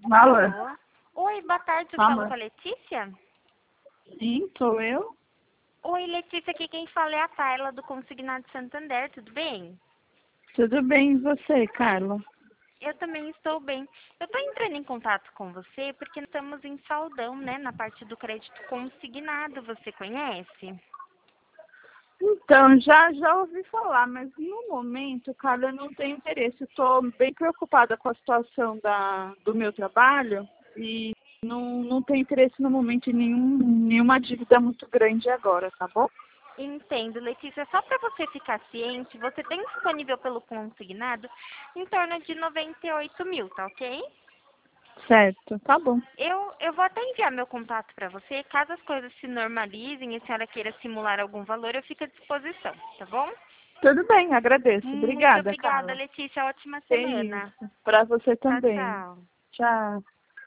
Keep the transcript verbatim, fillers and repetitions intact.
Fala. Alô? Oi, boa tarde, eu Fala. falo com a Letícia? Sim, sou eu. Oi, Letícia, aqui quem fala é a Tayla do Consignado Santander, tudo bem? Tudo bem e você, Carla? Eu também estou bem. Eu estou entrando em contato com você porque estamos em saldão, né, na parte do crédito consignado, você conhece? Então, já, já ouvi falar, mas no momento, Carla, eu não tenho interesse. Estou bem preocupada com a situação da, do meu trabalho e não, não tenho interesse no momento em nenhum, nenhuma dívida muito grande agora, tá bom? Entendo, Letícia. Só para você ficar ciente, você tem disponível pelo consignado em torno de noventa e oito mil, tá ok? Certo, tá bom. Eu, eu vou até enviar meu contato para você. Caso as coisas se normalizem e a senhora queira simular algum valor, eu fico à disposição, tá bom? Tudo bem, agradeço. Muito Obrigada, obrigada, Carla. Letícia. Ótima É semana. isso. Para você Tchau, também. tchau. Tchau.